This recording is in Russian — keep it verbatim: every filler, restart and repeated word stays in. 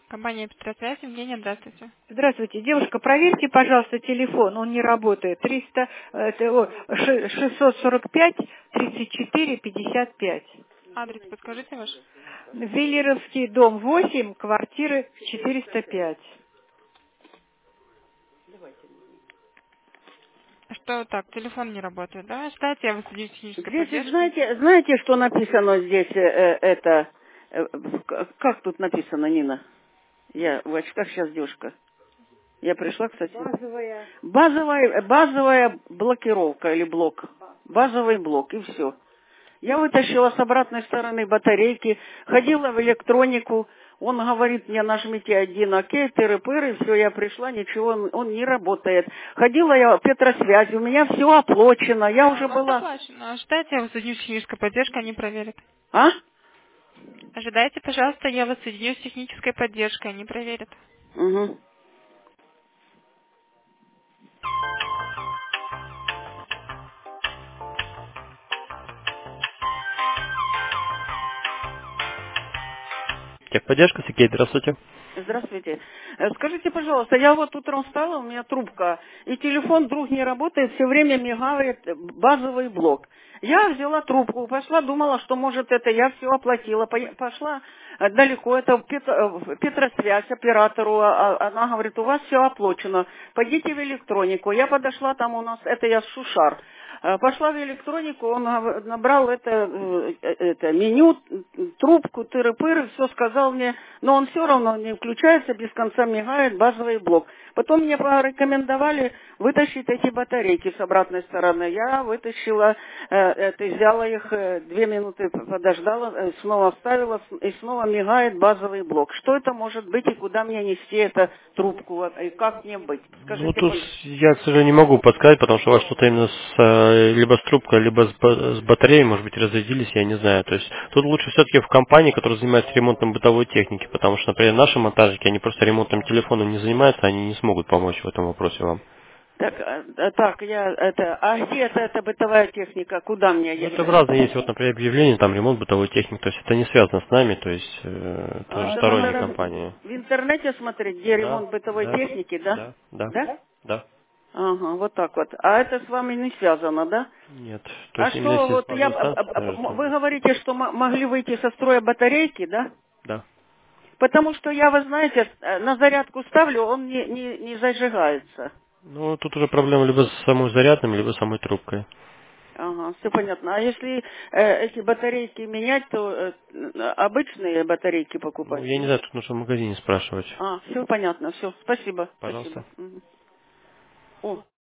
Компания Петросвязь, Евгения, здравствуйте. Здравствуйте, девушка, проверьте, пожалуйста, телефон, он не работает. триста, это, о, ш- шестьсот сорок пять тридцать четыре пятьдесят пять. Адрес подскажите ваш? Веллеровский дом восемь, квартира четыреста пять. Что так, телефон не работает, да? Ждать, я высадю техническую Здесь, поддержку. знаете, знаете, что написано здесь, э, э, это, э, к- как тут написано, Нина? Я в очках сейчас, девушка. Я пришла, кстати. Базовая. Базовая, базовая блокировка или блок. Базовый блок, и все. Я вытащила с обратной стороны батарейки, ходила в электронику, он говорит мне, нажмите один, окей, тыры-пыры, все, я пришла, ничего, он, он не работает. Ходила я в Петросвязь, у меня все оплачено, я Да, уже у вас была... оплачено. Ждать, я высадю техническую поддержку, они проверят. А? Ожидайте, пожалуйста, я вас соединю с технической поддержкой, они проверят. Угу. Техподдержка, Сергей, здравствуйте. Здравствуйте. Э, Скажите, пожалуйста, я вот утром встала, у меня трубка, и телефон вдруг не работает, все время мигает э, базовый блок. Я взяла трубку, пошла, думала, что, может, это я все оплатила. Пое- Пошла э, далеко, это в Пет- э, в Петросвязь оператору, а- а- она говорит, у вас все оплачено, пойдите в электронику. Я подошла, там у нас, это я Шушар. Э, Пошла в электронику, он гов- набрал это, э, э, это меню, т- трубку, тыры-пыры, все сказал мне, но он все равно не включается, без конца мигает базовый блок. Потом мне порекомендовали вытащить эти батарейки с обратной стороны. Я вытащила, э, это, взяла их, э, две минуты подождала, э, снова вставила, с- и снова мигает базовый блок. Что это может быть и куда мне нести эту трубку, вот, и как мне быть? Ну, Скажите, тут пожалуйста. я, к сожалению, не могу подсказать, потому что у вас что-то именно с, э, либо с трубкой, либо с, ба- с батареей, может быть, разрядились, я не знаю. То есть тут лучше все-таки в компании, которая занимается ремонтом бытовой техники, потому что, например, наши монтажники, они просто ремонтом телефона не занимаются, они не смогут помочь в этом вопросе вам. Так, э, э, так, я это, а где это, эта бытовая техника? Куда мне Ну, ехать? это в разные есть, вот, например, объявление, там ремонт бытовой техники, то есть это не связано с нами, то есть э, тоже А, это сторонние надо компании. в интернете смотреть, где Да, ремонт бытовой да, техники, да? да, да, Да? да. Ага, вот так вот. А это с вами не связано, да? Нет, то А есть именно что, если с вот я, базовой а, а, станции, а, м- вы это- говорите, что м- могли выйти со строя батарейки, да? да. Потому что я, вы знаете, э, на зарядку ставлю, он не, не, не зажигается. Ну, тут уже проблема либо с самой зарядным, либо с самой трубкой. Ага, все понятно. А если э, эти батарейки менять, то э, обычные батарейки Ну, покупать? я не знаю, тут нужно в магазине спрашивать. А, все понятно, все. Спасибо, спасибо. Пожалуйста. Мгм. О,